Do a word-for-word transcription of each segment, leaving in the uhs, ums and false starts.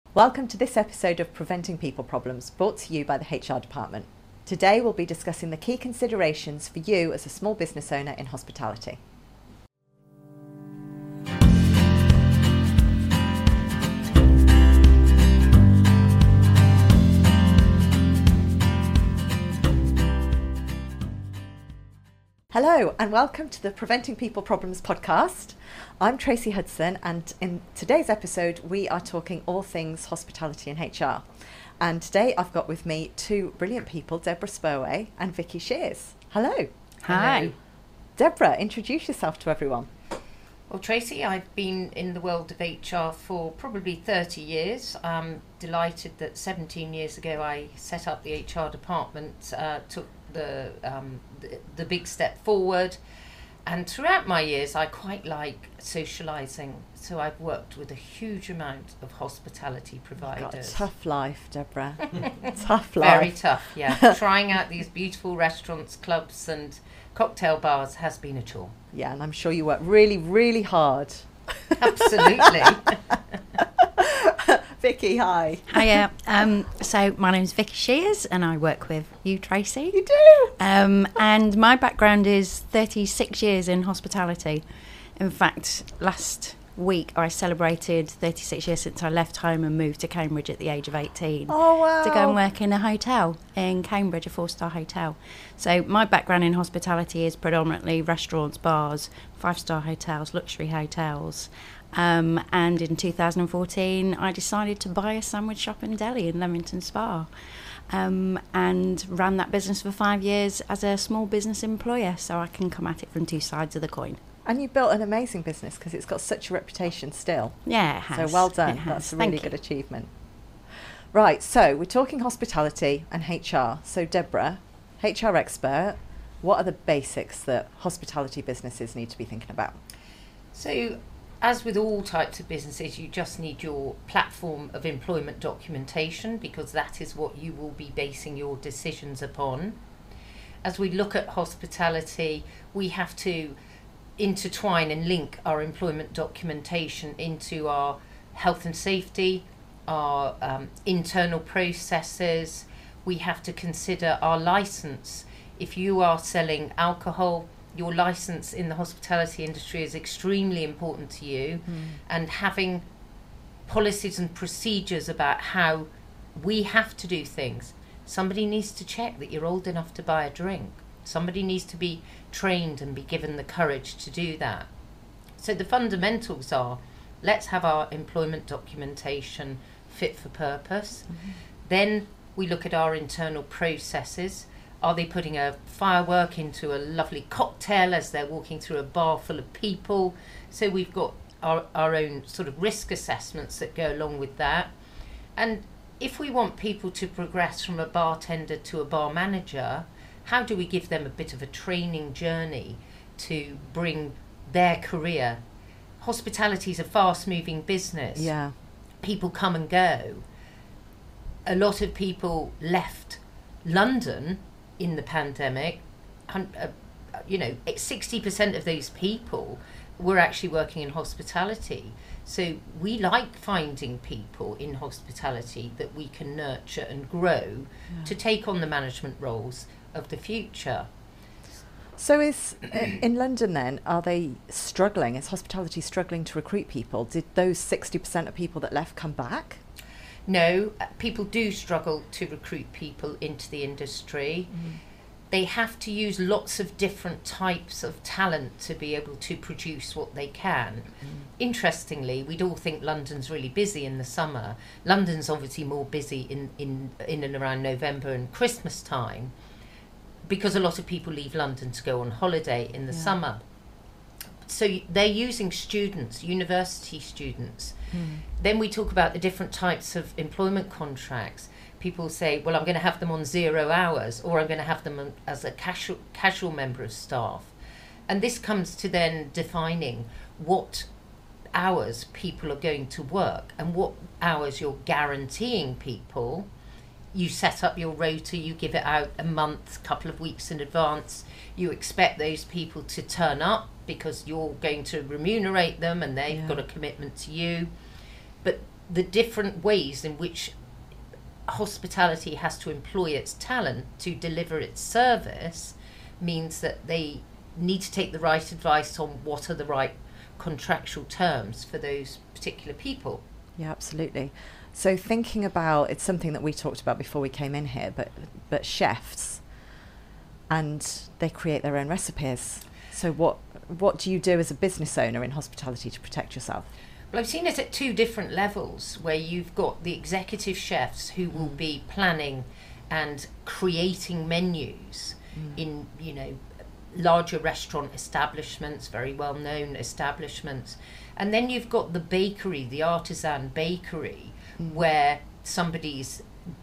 Welcome to this episode of Preventing People Problems, brought to you by the H R department. Today we'll be discussing the key considerations for you as a small business owner in hospitality. Hello and welcome to the Preventing People Problems podcast. I'm Tracy Hudson, and in today's episode we are talking all things hospitality and H R. And today I've got with me two brilliant people, Deborah Spurway and Vicky Shears. Hello. Hi. Hello. Deborah, introduce yourself to everyone. Well, Tracy, I've been in the world of H R for probably thirty years. I'm delighted that seventeen years ago I set up the H R department, uh, took the, um, the the big step forward. And throughout my years, I quite like socialising. So I've worked with a huge amount of hospitality providers. Got a tough life, Deborah. Tough life. Very tough, yeah. Trying out these beautiful restaurants, clubs and cocktail bars has been a chore. Yeah, and I'm sure you work really, really hard. Absolutely. Vicky, hi. Hiya. Um, so my name's Vicky Shears and I work with you, Tracy. You do? Um, and my background is thirty-six years in hospitality. In fact, last week I celebrated thirty-six years since I left home and moved to Cambridge at the age of eighteen. Oh, wow. To go and work in a hotel in Cambridge, a four-star hotel. So my background in hospitality is predominantly restaurants, bars, five-star hotels, luxury hotels. Um, and in two thousand fourteen, I decided to buy a sandwich shop in Delhi in Leamington Spa, um, and ran that business for five years as a small business employer, so I can come at it from two sides of the coin. And you built an amazing business because it's got such a reputation still. Yeah, it has. So well done. It has. That's a Thank really you. good achievement. Right, so we're talking hospitality and H R. So Deborah, H R expert, what are the basics that hospitality businesses need to be thinking about? So, as with all types of businesses, you just need your platform of employment documentation because that is what you will be basing your decisions upon. As we look at hospitality, we have to intertwine and link our employment documentation into our health and safety, our um, internal processes. We have to consider our license. If you are selling alcohol, your license in the hospitality industry is extremely important to you, mm. and having policies and procedures about how we have to do things. Somebody needs to check that you're old enough to buy a drink. Somebody needs to be trained and be given the courage to do that. So the fundamentals are, let's have our employment documentation fit for purpose. Mm-hmm. Then we look at our internal processes. Are they putting a firework into a lovely cocktail as they're walking through a bar full of people? So we've got our, our own sort of risk assessments that go along with that. And if we want people to progress from a bartender to a bar manager, how do we give them a bit of a training journey to bring their career? Hospitality is a fast-moving business. Yeah. People come and go. A lot of people left London in the pandemic. Uh, you know, sixty percent of those people were actually working in hospitality. So we like finding people in hospitality that we can nurture and grow, yeah, to take on the management roles of the future. So is in London then, are they struggling? Is hospitality struggling to recruit people? Did those sixty percent of people that left come back? No, uh, people do struggle to recruit people into the industry. Mm. They have to use lots of different types of talent to be able to produce what they can. Mm. Interestingly, we'd all think London's really busy in the summer. London's obviously more busy in, in, in and around November and Christmas time because a lot of people leave London to go on holiday in the yeah. summer. So they're using students, university students. Mm. Then we talk about the different types of employment contracts. People say, well, I'm going to have them on zero hours, or I'm going to have them on, as a casual, casual member of staff. And this comes to then defining what hours people are going to work and what hours you're guaranteeing people. You set up your rota, you give it out a month, couple of weeks in advance. You expect those people to turn up because you're going to remunerate them and they've yeah. got a commitment to you. But the different ways in which hospitality has to employ its talent to deliver its service means that they need to take the right advice on what are the right contractual terms for those particular people. Yeah, absolutely. So thinking about, it's something that we talked about before we came in here, but but chefs, and they create their own recipes. So what what do you do as a business owner in hospitality to protect yourself? Well, I've seen it at two different levels, where you've got the executive chefs who will be planning and creating menus mm. in, you know, larger restaurant establishments, very well-known establishments. And then you've got the bakery, the artisan bakery, mm. where somebody's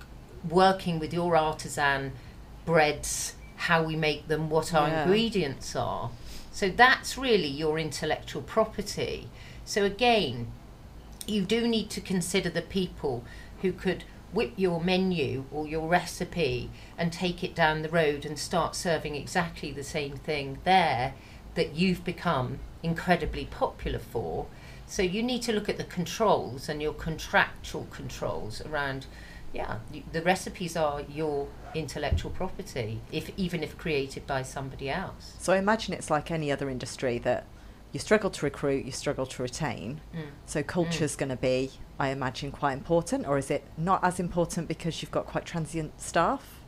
working with your artisan breads, how we make them, what our yeah. ingredients are. So that's really your intellectual property. So again, you do need to consider the people who could whip your menu or your recipe and take it down the road and start serving exactly the same thing there that you've become incredibly popular for. So you need to look at the controls and your contractual controls around, yeah, the recipes are your intellectual property, if even if created by somebody else. So I imagine it's like any other industry that you struggle to recruit, you struggle to retain. Mm. So culture's mm. going to be, I imagine, quite important, or is it not as important because you've got quite transient staff?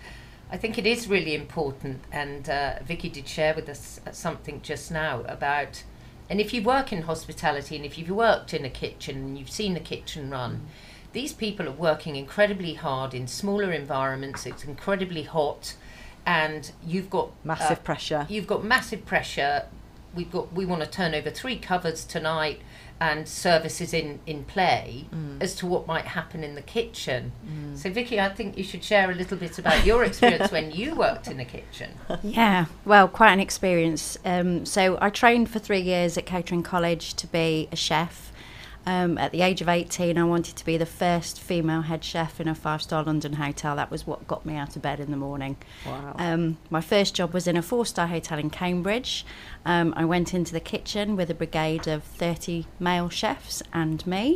I think it is really important, and uh, Vicky did share with us something just now about, and if you work in hospitality and if you've worked in a kitchen and you've seen the kitchen run, mm. these people are working incredibly hard in smaller environments. It's incredibly hot, and you've got massive uh, pressure. You've got massive pressure. We've got we want to turn over three cupboards tonight, and services in in play mm. as to what might happen in the kitchen. Mm. So Vicky, I think you should share a little bit about your experience when you worked in a kitchen. Yeah, well, quite an experience. Um, so I trained for three years at Catering College to be a chef. Um, at the age of eighteen, I wanted to be the first female head chef in a five-star London hotel. That was what got me out of bed in the morning. Wow. Um, my first job was in a four-star hotel in Cambridge. Um, I went into the kitchen with a brigade of thirty male chefs and me.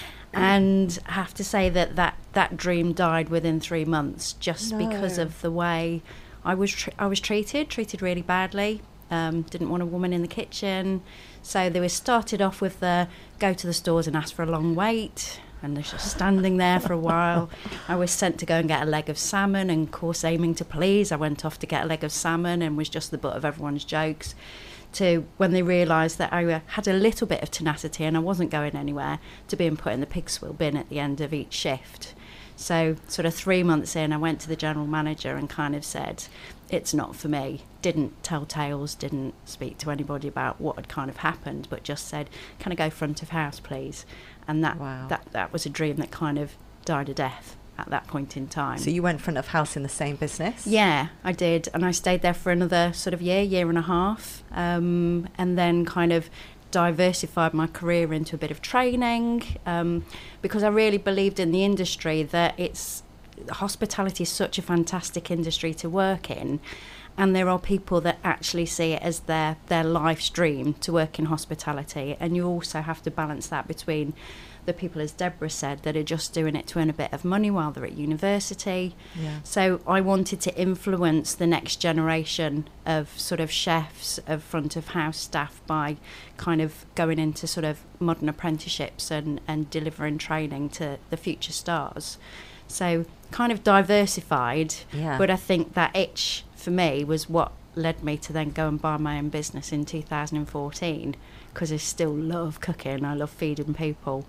And I have to say that that, that dream died within three months just no. because of the way I was tr- I was treated, treated really badly. Um, didn't want a woman in the kitchen. So they were started off with the go to the stores and ask for a long wait, and they're just standing there for a while. I was sent to go and get a leg of salmon, and of course aiming to please, I went off to get a leg of salmon and was just the butt of everyone's jokes, to when they realised that I had a little bit of tenacity and I wasn't going anywhere, to being put in the pig swill bin at the end of each shift. So sort of three months in, I went to the general manager and kind of said, it's not for me. Didn't tell tales, didn't speak to anybody about what had kind of happened, but just said, can I go front of house, please? And that, wow. that, that was a dream that kind of died a death at that point in time. So you went front of house in the same business? Yeah, I did. And I stayed there for another sort of year, year and a half, um, and then kind of diversified my career into a bit of training, um, because I really believed in the industry, that it's hospitality is such a fantastic industry to work in, and there are people that actually see it as their their life's dream to work in hospitality, and you also have to balance that between the people, as Deborah said, that are just doing it to earn a bit of money while they're at university. Yeah. So I wanted to influence the next generation of sort of chefs, of front of house staff, by kind of going into sort of modern apprenticeships and, and delivering training to the future stars. So kind of diversified, yeah. but I think that itch for me was what led me to then go and buy my own business in two thousand fourteen, because I still love cooking, I love feeding people.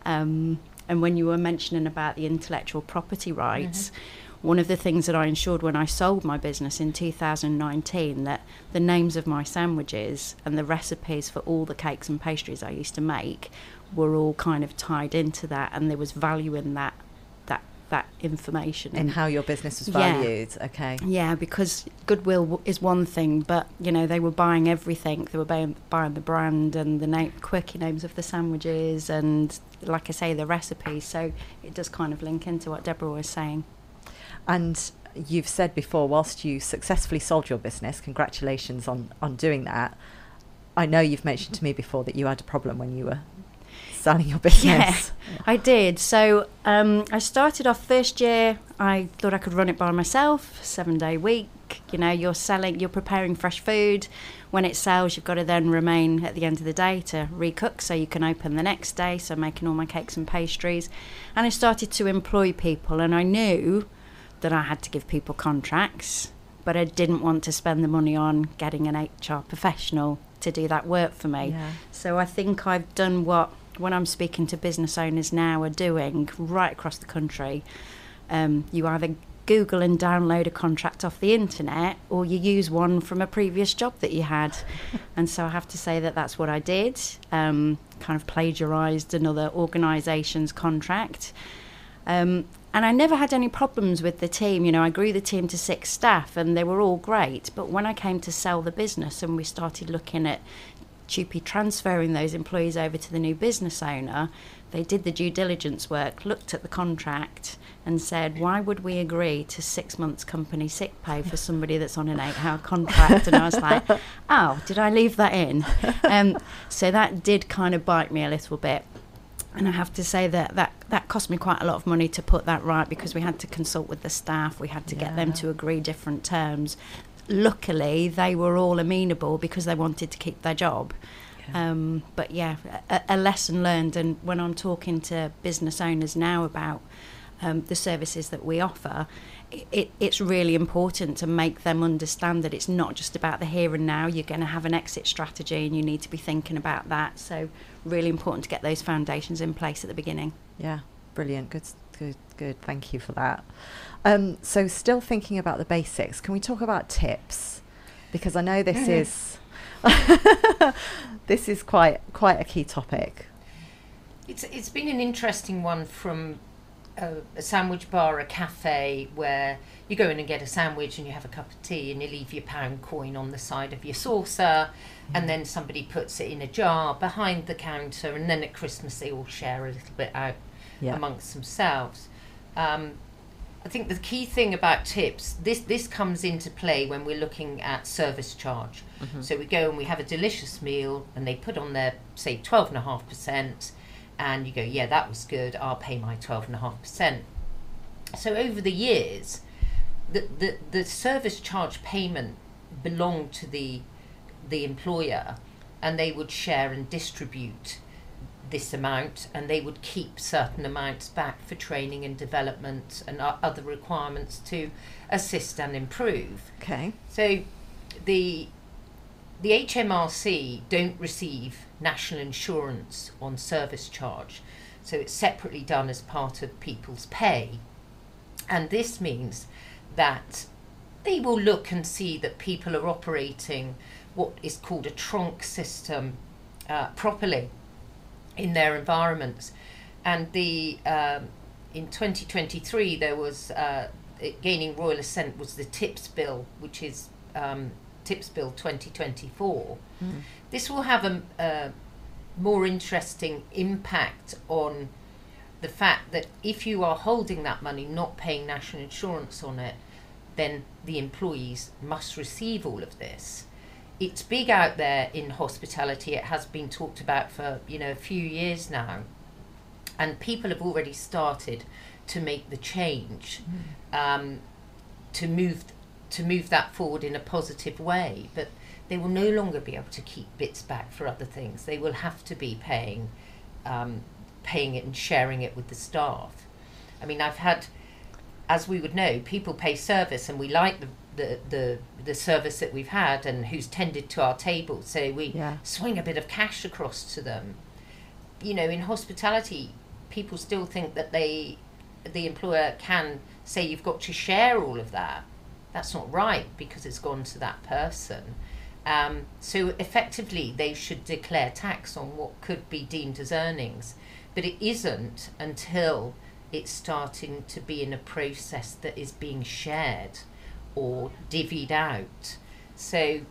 Um, and when you were mentioning about the intellectual property rights, mm-hmm. one of the things that I ensured when I sold my business in two thousand nineteen, that the names of my sandwiches and the recipes for all the cakes and pastries I used to make were all kind of tied into that, and there was value in that that information and how your business was valued. Yeah. Okay. Yeah, because goodwill w- is one thing, but you know, they were buying everything. They were buying, buying the brand and the name, quirky names of the sandwiches, and like I say, the recipes. So it does kind of link into what Deborah was saying. And you've said before, whilst you successfully sold your business, congratulations on on doing that. I know you've mentioned to me before that you had a problem when you were selling your business. Yeah, I did. So um, I started off first year, I thought I could run it by myself, seven day week. You know, you're selling, you're preparing fresh food. When it sells, you've got to then remain at the end of the day to recook so you can open the next day. So making all my cakes and pastries. And I started to employ people, and I knew that I had to give people contracts, but I didn't want to spend the money on getting an H R professional to do that work for me. Yeah. So I think I've done what, when I'm speaking to business owners now, are doing right across the country. Um, you either Google and download a contract off the internet, or you use one from a previous job that you had. And so I have to say that that's what I did. Um, kind of plagiarised another organisation's contract. Um, and I never had any problems with the team. You know, I grew the team to six staff and they were all great. But when I came to sell the business and we started looking at T U P E transferring those employees over to the new business owner, they did the due diligence work, looked at the contract and said, why would we agree to six months company sick pay for somebody that's on an eight-hour contract? And I was like, oh, did I leave that in? Um, so that did kind of bite me a little bit. And I have to say that, that that cost me quite a lot of money to put that right, because we had to consult with the staff, we had to yeah. get them to agree different terms. Luckily, they were all amenable because they wanted to keep their job. Yeah. Um, but yeah, a, a lesson learned. And when I'm talking to business owners now about um, the services that we offer, it, it's really important to make them understand that it's not just about the here and now. You're going to have an exit strategy and you need to be thinking about that. So really important to get those foundations in place at the beginning. Yeah, brilliant. Good, good, good. Thank you for that. Um, so still thinking about the basics, can we talk about tips? Because I know this is this is quite quite a key topic. It's it's been an interesting one from a, a sandwich bar, a cafe, where you go in and get a sandwich and you have a cup of tea and you leave your pound coin on the side of your saucer, mm. and then somebody puts it in a jar behind the counter, and then at Christmas they all share a little bit out yeah. amongst themselves. Um, I think the key thing about tips, this this comes into play when we're looking at service charge. Mm-hmm. So we go and we have a delicious meal and they put on their, say, twelve point five percent, and you go, yeah, that was good, I'll pay my twelve point five percent. So over the years, the, the, the service charge payment belonged to the the employer, and they would share and distribute this amount, and they would keep certain amounts back for training and development and other requirements to assist and improve. Okay. So the the H M R C don't receive national insurance on service charge, so it's separately done as part of people's pay, and this means that they will look and see that people are operating what is called a trunk system uh, properly in their environments. And the um, in twenty twenty-three there was uh, it gaining royal assent was the TIPS bill, which is um, TIPS bill twenty twenty-four. Mm. This will have a, a more interesting impact on the fact that if you are holding that money, not paying national insurance on it, then the employees must receive all of this. It's big out there in hospitality. It has been talked about for, you know, a few years now, and people have already started to make the change, mm. um, to move to move that forward in a positive way. But they will no longer be able to keep bits back for other things. They will have to be paying, um, paying it and sharing it with the staff. I mean, I've had, as we would know, people pay service, and we like the The, the the service that we've had and who's tended to our table, so we yeah. swing a bit of cash across to them. You know, in hospitality, people still think that they, the employer can say you've got to share all of that. That's not right, because it's gone to that person. Um, so effectively, they should declare tax on what could be deemed as earnings, but it isn't until it's starting to be in a process that is being shared or divvied out. So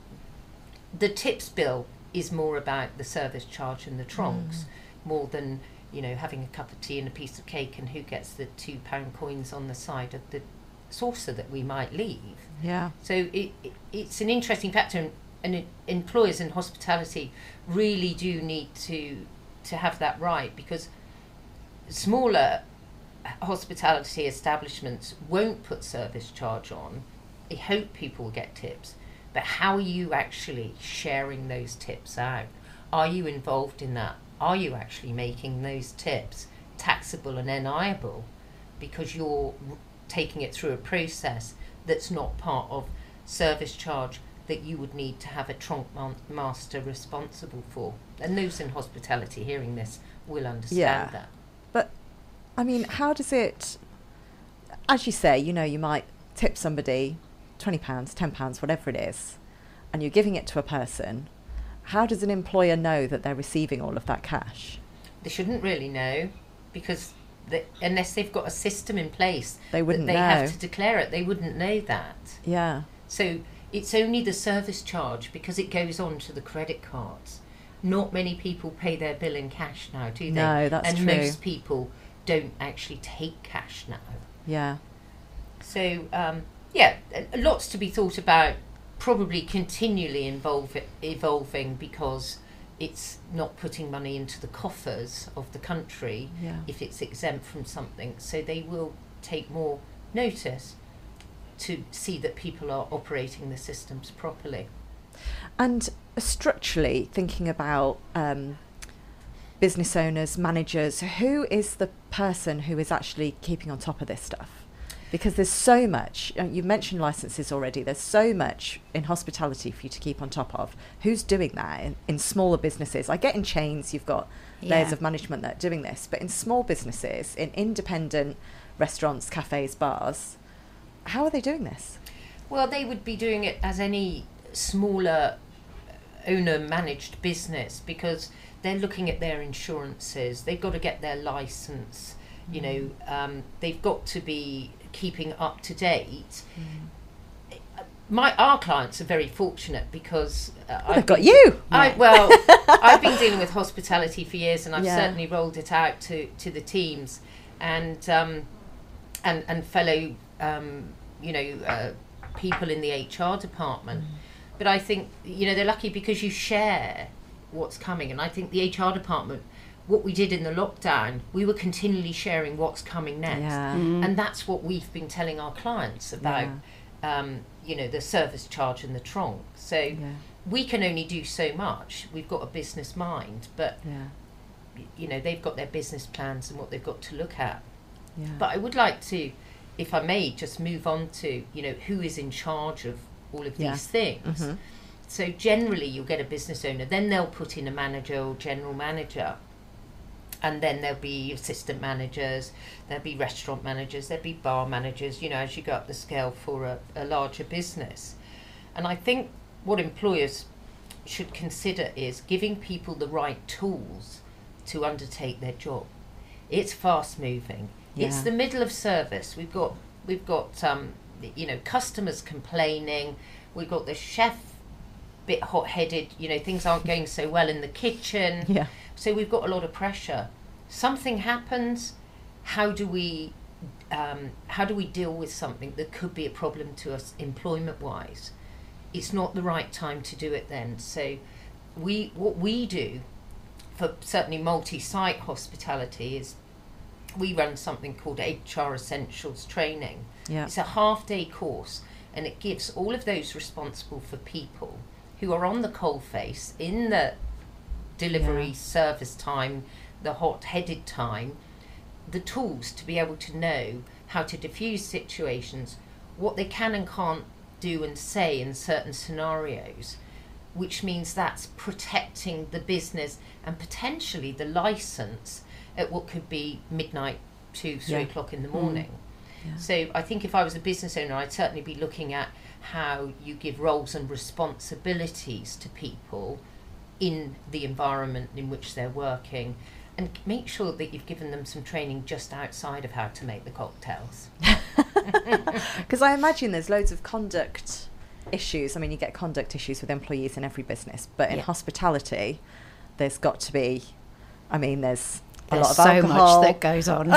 the TIPS bill is more about the service charge and the trunks, mm. more than, you know, having a cup of tea and a piece of cake and who gets the two pound coins on the side of the saucer that we might leave. Yeah. So it, it it's an interesting factor, and, and it, employers in hospitality really do need to to have that right, because smaller hospitality establishments won't put service charge on. I hope people will get tips, but how are you actually sharing those tips out? Are you involved in that? Are you actually making those tips taxable and NIable, because you're taking it through a process that's not part of service charge that you would need to have a trunk master responsible for? And those in hospitality hearing this will understand yeah. that. But, I mean, how does it, as you say, you know, you might tip somebody twenty pounds, ten pounds, whatever it is, and you're giving it to a person. How does an employer know that they're receiving all of that cash? They shouldn't really know, because they, unless they've got a system in place they wouldn't that they know. have to declare it, they wouldn't know that. Yeah. So it's only the service charge, because it goes on to the credit cards. Not many people pay their bill in cash now, do they? No, that's and true. And most people don't actually take cash now. Yeah. So, um, yeah, lots to be thought about, probably continually involve, evolving, because it's not putting money into the coffers of the country Yeah. if it's exempt from something. So they will take more notice to see that people are operating the systems properly. And structurally, thinking about um, business owners, managers, who is the person who is actually keeping on top of this stuff? Because there's so much, uh, you mentioned licenses already, there's so much in hospitality for you to keep on top of. Who's doing that in, in smaller businesses? I get in chains, you've got Yeah. layers of management that are doing this, but in small businesses, in independent restaurants, cafes, bars, how are they doing this? Well, they would be doing it as any smaller owner-managed business, because they're looking at their insurances, they've got to get their license, you know, um, they've got to be keeping up to date. Mm. My our clients are very fortunate, because uh, well, I've they've got been, you. I, well, I've been dealing with hospitality for years, and I've Yeah. certainly rolled it out to, to the teams and um, and and fellow um, you know uh, people in the H R department. Mm. But I think, you know, they're lucky because you share what's coming, and I think the H R department, what we did in the lockdown, we were continually sharing what's coming next. Yeah. Mm. And that's what we've been telling our clients about, yeah. um, you know, the service charge and the trunk. So Yeah. we can only do so much. We've got a business mind, but, Yeah. y- you know, they've got their business plans and what they've got to look at. Yeah. But I would like to, if I may, just move on to, you know, who is in charge of all of Yeah. these things. Mm-hmm. So generally you'll get a business owner, then they'll put in a manager or general manager. And then there'll be assistant managers, there'll be restaurant managers, there'll be bar managers, you know, as you go up the scale for a, a larger business. And I think what employers should consider is giving people the right tools to undertake their job. It's fast moving. Yeah. It's the middle of service. We've got, we've got um, you know, customers complaining. We've got the chef bit hot-headed, you know, things aren't going so well in the kitchen. Yeah. So we've got a lot of pressure. Something happens. How do we, um, how do we deal with something that could be a problem to us employment-wise? It's not the right time to do it then. So, we what we do for certainly multi-site hospitality is we run something called H R Essentials Training. Yeah. It's a half-day course, and it gives all of those responsible for people who are on the coalface in the delivery Yeah. service time, the hot-headed time, the tools to be able to know how to diffuse situations, what they can and can't do and say in certain scenarios, which means that's protecting the business and potentially the license at what could be midnight, two, three Yeah. o'clock in the morning. Yeah. So I think if I was a business owner, I'd certainly be looking at how you give roles and responsibilities to people in the environment in which they're working, and make sure that you've given them some training just outside of how to make the cocktails. Because I imagine there's loads of conduct issues. I mean, you get conduct issues with employees in every business, but in Yeah. hospitality, there's got to be, I mean, there's a There's lot of so alcohol. much that goes on.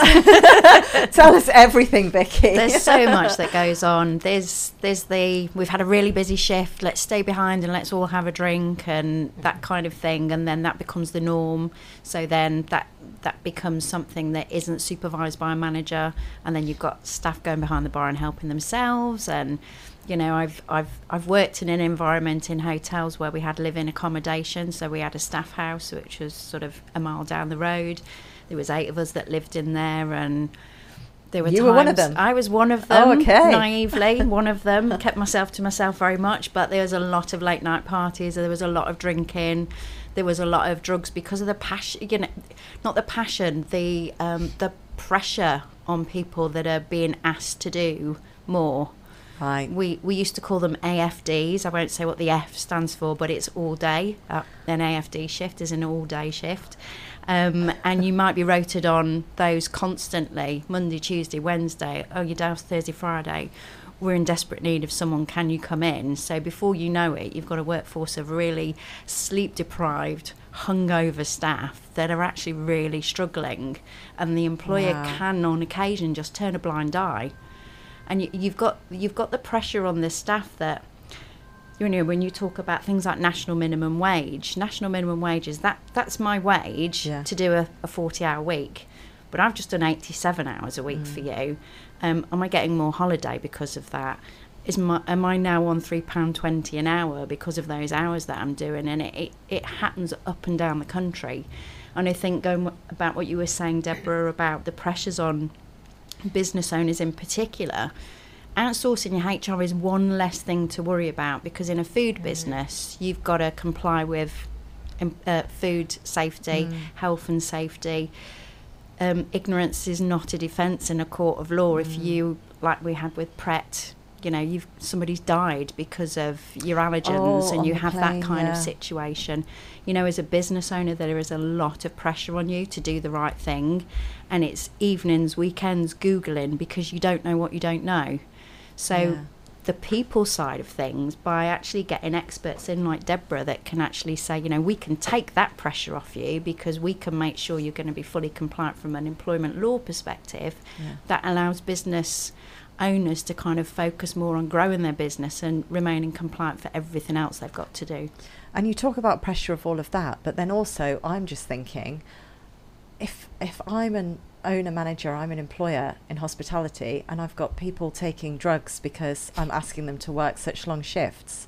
Tell us everything, Vicky. There's so much that goes on. There's there's the we've had a really busy shift. Let's stay behind and let's all have a drink and that kind of thing. And then that becomes the norm. So then that that becomes something that isn't supervised by a manager. And then you've got staff going behind the bar and helping themselves. And you know, I've I've I've worked in an environment in hotels where we had live-in accommodation. So we had a staff house, which was sort of a mile down the road. There was eight of us that lived in there, and there were you times were one of them. I was one of them. Oh, okay. Naively, one of them. Kept myself to myself very much, but there was a lot of late night parties. There was a lot of drinking. There was a lot of drugs because of the passion. You know, not the passion, the um, the pressure on people that are being asked to do more. Right. We we used to call them A F Ds. I won't say what the F stands for, but it's all day. Uh, an A F D shift is an all day shift. Um, and you might be rotated on those constantly, Monday, Tuesday, Wednesday. Oh, you're down Thursday, Friday. We're in desperate need of someone. Can you come in? So before you know it, you've got a workforce of really sleep-deprived, hungover staff that are actually really struggling. And the employer Wow. can, on occasion, just turn a blind eye. And you, you've got you've got the pressure on the staff that, you know, when you talk about things like national minimum wage, national minimum wage is that that's my wage Yeah. to do a, a forty-hour week, but I've just done eighty-seven hours a week Mm. for you. Um, am I getting more holiday because of that? Is my am I now on three pound twenty an hour because of those hours that I'm doing? And it, it, it happens up and down the country. And I think going w- about what you were saying, Deborah, about the pressures on business owners in particular, outsourcing your H R is one less thing to worry about, because in a food mm. business you've got to comply with um, uh, food safety, mm. health and safety. Um, ignorance is not a defence in a court of law. Mm. If you, like we had with Pret, you know, you've somebody's died because of your allergens, oh, and you have plane, that kind yeah. of situation. You know, as a business owner, there is a lot of pressure on you to do the right thing, and it's evenings, weekends, Googling, because you don't know what you don't know. So yeah. the people side of things, by actually getting experts in like Deborah that can actually say, you know, we can take that pressure off you because we can make sure you're going to be fully compliant from an employment law perspective, yeah. that allows business owners to kind of focus more on growing their business and remaining compliant for everything else they've got to do. And you talk about pressure of all of that, but then also I'm just thinking, if if I'm an owner manager, I'm an employer in hospitality, and I've got people taking drugs because I'm asking them to work such long shifts,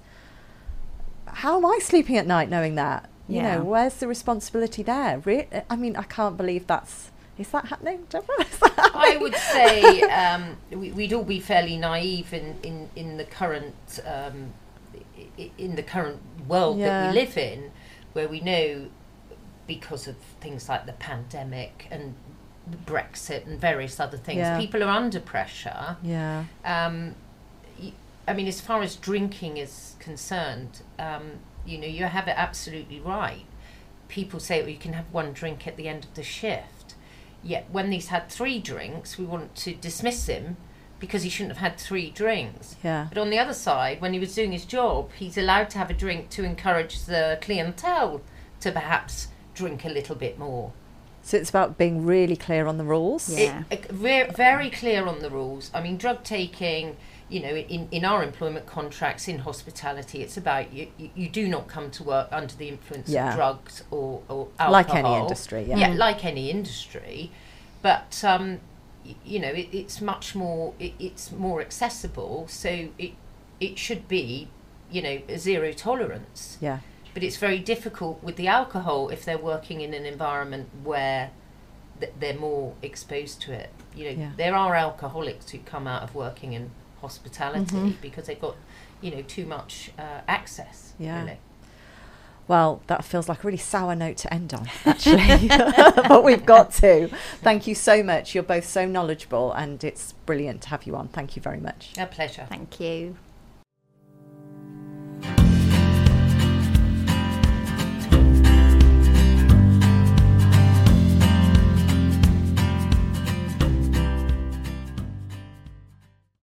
how am I sleeping at night knowing that? You Yeah. know, where's the responsibility there? Re- I mean, I can't believe that's... Is that happening, Deborah? Is that happening? I would say um, we, we'd all be fairly naive in, in, in the current um, i- in the current world Yeah. that we live in, where we know, because of things like the pandemic and Brexit and various other things, Yeah. people are under pressure. Yeah. Um, y- I mean, as far as drinking is concerned, um, you know, you have it absolutely right. People say, well, you can have one drink at the end of the shift. Yet when he's had three drinks, we want to dismiss him because he shouldn't have had three drinks. Yeah. But on the other side, when he was doing his job, he's allowed to have a drink to encourage the clientele to perhaps drink a little bit more. So it's about being really clear on the rules. Yeah. It, uh, re- very clear on the rules. I mean, drug taking, you know, in, in our employment contracts in hospitality, it's about you, you, you do not come to work under the influence Yeah. of drugs or, or alcohol. Like any industry, yeah. Yeah, like any industry. But, um, y- you know, it, it's much more, it, it's more accessible. So it it should be, you know, a zero tolerance. Yeah. But it's very difficult with the alcohol if they're working in an environment where th- they're more exposed to it. You know, Yeah. there are alcoholics who come out of working in hospitality Mhm. because they've got, you know, too much uh, access. Yeah. Really. Well, that feels like a really sour note to end on, actually. But we've got to. Thank you so much. You're both so knowledgeable, and it's brilliant to have you on. Thank you very much. A pleasure. Thank you.